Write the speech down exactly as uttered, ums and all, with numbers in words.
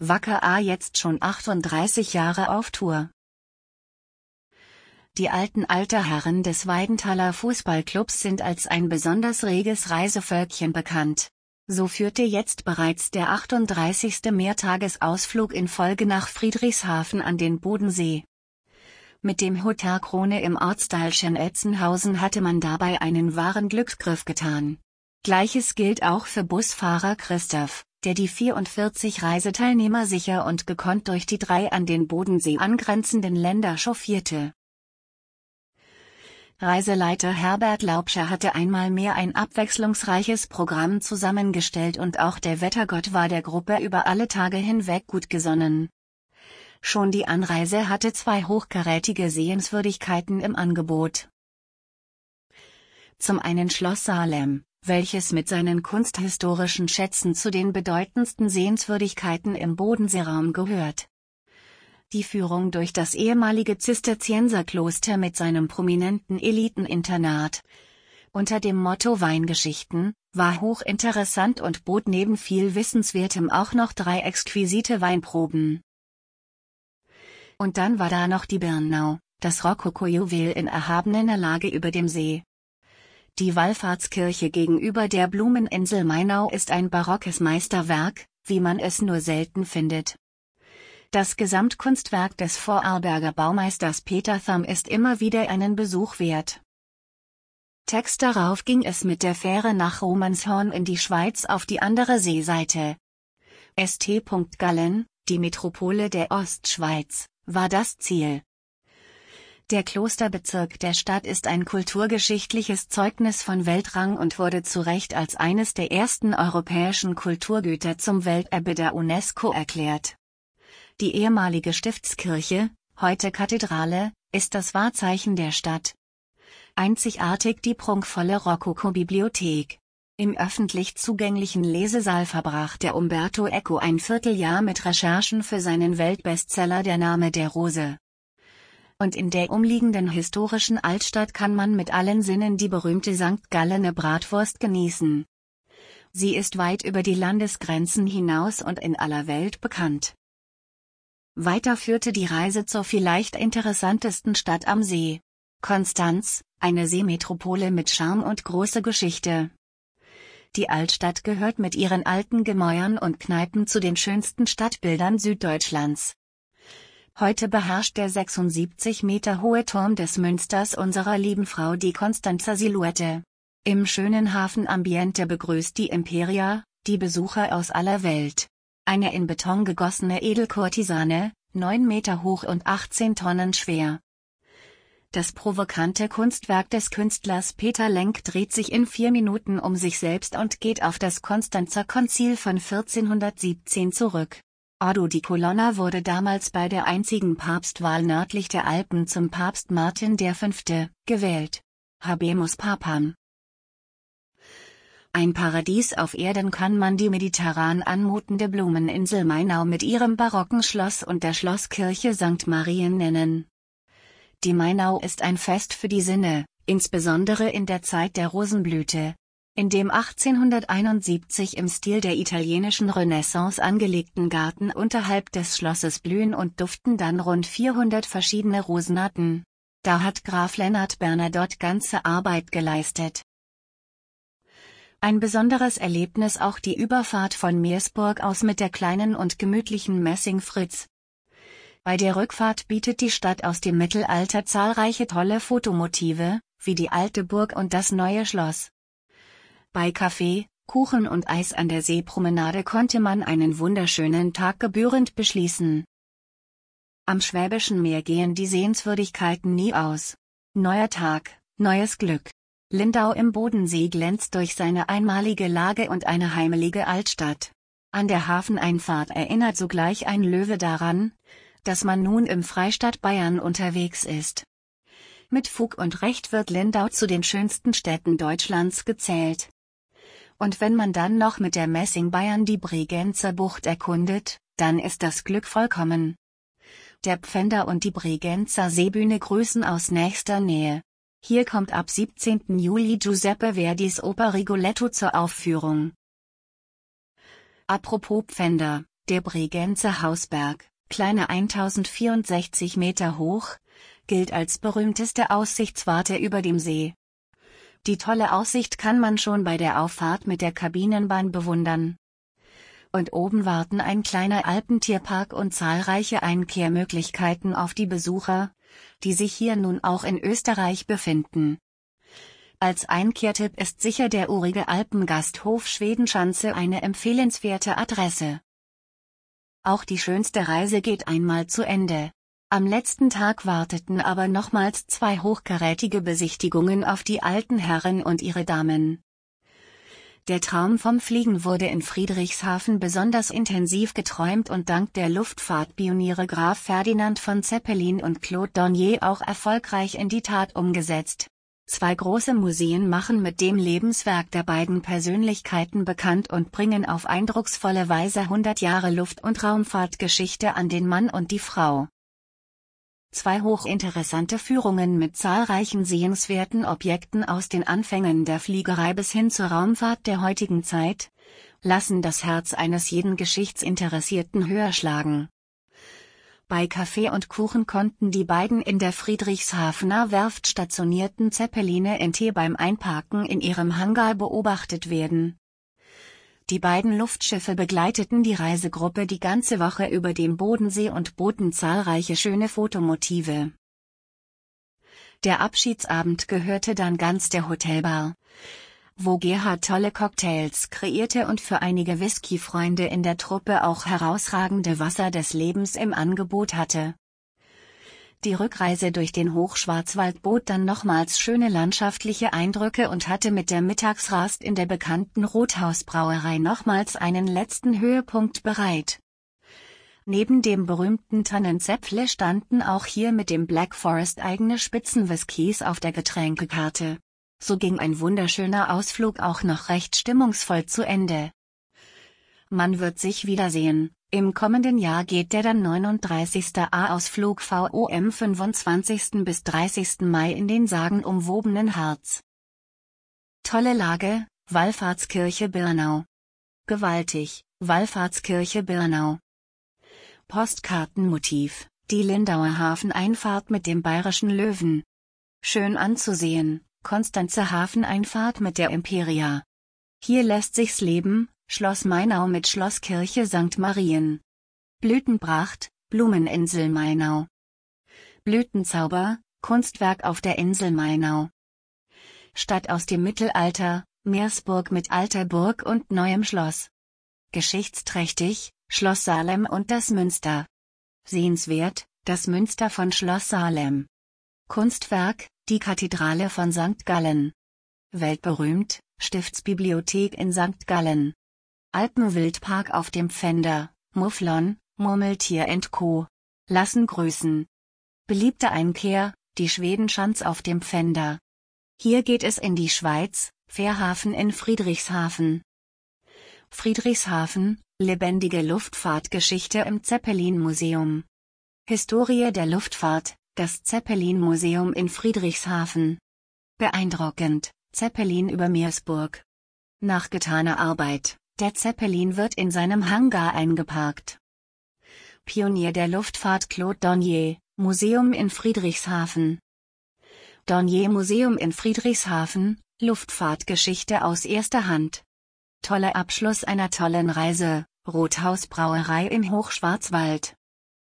Wacker A jetzt schon achtunddreißig Jahre auf Tour. Die alten alter Herren des Weidenthaler Fußballclubs sind als ein besonders reges Reisevölkchen bekannt. So führte jetzt bereits der achtunddreißigste Mehrtagesausflug in Folge nach Friedrichshafen an den Bodensee. Mit dem Hotel Krone im Ortsteilchen Etzenhausen hatte man dabei einen wahren Glücksgriff getan. Gleiches gilt auch für Busfahrer Christoph, der die vierundvierzig Reiseteilnehmer sicher und gekonnt durch die drei an den Bodensee angrenzenden Länder chauffierte. Reiseleiter Herbert Laubscher hatte einmal mehr ein abwechslungsreiches Programm zusammengestellt und auch der Wettergott war der Gruppe über alle Tage hinweg gut gesonnen. Schon die Anreise hatte zwei hochkarätige Sehenswürdigkeiten im Angebot. Zum einen Schloss Salem, welches mit seinen kunsthistorischen Schätzen zu den bedeutendsten Sehenswürdigkeiten im Bodenseeraum gehört. Die Führung durch das ehemalige Zisterzienserkloster mit seinem prominenten Eliteninternat unter dem Motto Weingeschichten war hochinteressant und bot neben viel Wissenswertem auch noch drei exquisite Weinproben. Und dann war da noch die Birnau, das Rokoko-Juwel in erhabener Lage über dem See. Die Wallfahrtskirche gegenüber der Blumeninsel Mainau ist ein barockes Meisterwerk, wie man es nur selten findet. Das Gesamtkunstwerk des Vorarlberger Baumeisters Peter Thum ist immer wieder einen Besuch wert. Tags darauf ging es mit der Fähre nach Romanshorn in die Schweiz auf die andere Seeseite. St. Gallen, die Metropole der Ostschweiz, war das Ziel. Der Klosterbezirk der Stadt ist ein kulturgeschichtliches Zeugnis von Weltrang und wurde zu Recht als eines der ersten europäischen Kulturgüter zum Welterbe der UNESCO erklärt. Die ehemalige Stiftskirche, heute Kathedrale, ist das Wahrzeichen der Stadt. Einzigartig die prunkvolle Rokoko-Bibliothek. Im öffentlich zugänglichen Lesesaal verbrachte Umberto Eco ein Vierteljahr mit Recherchen für seinen Weltbestseller Der Name der Rose. Und in der umliegenden historischen Altstadt kann man mit allen Sinnen die berühmte Sankt Gallener Bratwurst genießen. Sie ist weit über die Landesgrenzen hinaus und in aller Welt bekannt. Weiter führte die Reise zur vielleicht interessantesten Stadt am See. Konstanz, eine Seemetropole mit Charme und große Geschichte. Die Altstadt gehört mit ihren alten Gemäuern und Kneipen zu den schönsten Stadtbildern Süddeutschlands. Heute beherrscht der sechsundsiebzig Meter hohe Turm des Münsters unserer lieben Frau die Konstanzer Silhouette. Im schönen Hafenambiente begrüßt die Imperia die Besucher aus aller Welt. Eine in Beton gegossene Edelkurtisane, neun Meter hoch und achtzehn Tonnen schwer. Das provokante Kunstwerk des Künstlers Peter Lenk dreht sich in vier Minuten um sich selbst und geht auf das Konstanzer Konzil von vierzehnhundertsiebzehn zurück. Odo di Colonna wurde damals bei der einzigen Papstwahl nördlich der Alpen zum Papst Martin der Fünfte gewählt. Habemus Papam. Ein Paradies auf Erden kann man die mediterran anmutende Blumeninsel Mainau mit ihrem barocken Schloss und der Schlosskirche Sankt Marien nennen. Die Mainau ist ein Fest für die Sinne, insbesondere in der Zeit der Rosenblüte. In dem achtzehnhunderteinundsiebzig im Stil der italienischen Renaissance angelegten Garten unterhalb des Schlosses blühen und duften dann rund vierhundert verschiedene Rosenarten. Da hat Graf Lennart Bernadotte ganze Arbeit geleistet. Ein besonderes Erlebnis auch die Überfahrt von Meersburg aus mit der kleinen und gemütlichen Messing Fritz. Bei der Rückfahrt bietet die Stadt aus dem Mittelalter zahlreiche tolle Fotomotive, wie die alte Burg und das neue Schloss. Bei Kaffee, Kuchen und Eis an der Seepromenade konnte man einen wunderschönen Tag gebührend beschließen. Am Schwäbischen Meer gehen die Sehenswürdigkeiten nie aus. Neuer Tag, neues Glück. Lindau im Bodensee glänzt durch seine einmalige Lage und eine heimelige Altstadt. An der Hafeneinfahrt erinnert sogleich ein Löwe daran, dass man nun im Freistaat Bayern unterwegs ist. Mit Fug und Recht wird Lindau zu den schönsten Städten Deutschlands gezählt. Und wenn man dann noch mit der Messing Bayern die Bregenzer Bucht erkundet, dann ist das Glück vollkommen. Der Pfänder und die Bregenzer Seebühne grüßen aus nächster Nähe. Hier kommt ab siebzehnten Juli Giuseppe Verdis Oper Rigoletto zur Aufführung. Apropos Pfänder, Der Bregenzer Hausberg, kleine eintausendvierundsechzig Meter hoch, gilt als berühmteste Aussichtswarte über dem See. Die tolle Aussicht kann man schon bei der Auffahrt mit der Kabinenbahn bewundern. Und oben warten ein kleiner Alpentierpark und zahlreiche Einkehrmöglichkeiten auf die Besucher, die sich hier nun auch in Österreich befinden. Als Einkehrtipp ist sicher der urige Alpengasthof Schwedenschanze eine empfehlenswerte Adresse. Auch die schönste Reise geht einmal zu Ende. Am letzten Tag warteten aber nochmals zwei hochkarätige Besichtigungen auf die alten Herren und ihre Damen. Der Traum vom Fliegen wurde in Friedrichshafen besonders intensiv geträumt und dank der Luftfahrtpioniere Graf Ferdinand von Zeppelin und Claude Dornier auch erfolgreich in die Tat umgesetzt. Zwei große Museen machen mit dem Lebenswerk der beiden Persönlichkeiten bekannt und bringen auf eindrucksvolle Weise hundert Jahre Luft- und Raumfahrtgeschichte an den Mann und die Frau. Zwei hochinteressante Führungen mit zahlreichen sehenswerten Objekten aus den Anfängen der Fliegerei bis hin zur Raumfahrt der heutigen Zeit, lassen das Herz eines jeden Geschichtsinteressierten höher schlagen. Bei Kaffee und Kuchen konnten die beiden in der Friedrichshafener Werft stationierten Zeppeline N T beim Einparken in ihrem Hangar beobachtet werden. Die beiden Luftschiffe begleiteten die Reisegruppe die ganze Woche über den Bodensee und boten zahlreiche schöne Fotomotive. Der Abschiedsabend gehörte dann ganz der Hotelbar, wo Gerhard tolle Cocktails kreierte und für einige Whisky-Freunde in der Truppe auch herausragende Wasser des Lebens im Angebot hatte. Die Rückreise durch den Hochschwarzwald bot dann nochmals schöne landschaftliche Eindrücke und hatte mit der Mittagsrast in der bekannten Rothausbrauerei nochmals einen letzten Höhepunkt bereit. Neben dem berühmten Tannenzäpfle standen auch hier mit dem Black Forest eigene Spitzenwhiskys auf der Getränkekarte. So ging ein wunderschöner Ausflug auch noch recht stimmungsvoll zu Ende. Man wird sich wiedersehen. Im kommenden Jahr geht der dann neununddreißigste A-Ausflug V O M fünfundzwanzigsten bis dreißigsten Mai in den sagenumwobenen Harz. Tolle Lage, Wallfahrtskirche Birnau. Gewaltig, Wallfahrtskirche Birnau. Postkartenmotiv, die Lindauer Hafeneinfahrt mit dem Bayerischen Löwen. Schön anzusehen, Konstanzer Hafeneinfahrt mit der Imperia. Hier lässt sich's leben, Schloss Mainau mit Schlosskirche Sankt Marien. Blütenpracht, Blumeninsel Mainau. Blütenzauber, Kunstwerk auf der Insel Mainau. Stadt aus dem Mittelalter, Meersburg mit alter Burg und neuem Schloss. Geschichtsträchtig, Schloss Salem und das Münster. Sehenswert, das Münster von Schloss Salem. Kunstwerk, die Kathedrale von Sankt Gallen. Weltberühmt, Stiftsbibliothek in Sankt Gallen. Alpenwildpark auf dem Pfänder, Mufflon, Murmeltier und Co. Lassen grüßen. Beliebte Einkehr, die Schwedenschanz auf dem Pfänder. Hier geht es in die Schweiz, Fährhafen in Friedrichshafen. Friedrichshafen, lebendige Luftfahrtgeschichte im Zeppelin-Museum. Historie der Luftfahrt, das Zeppelin-Museum in Friedrichshafen. Beeindruckend, Zeppelin über Meersburg. Nach getaner Arbeit, der Zeppelin wird in seinem Hangar eingeparkt. Pionier der Luftfahrt Claude Dornier, Museum in Friedrichshafen. Dornier Museum in Friedrichshafen, Luftfahrtgeschichte aus erster Hand. Toller Abschluss einer tollen Reise, Rothausbrauerei im Hochschwarzwald.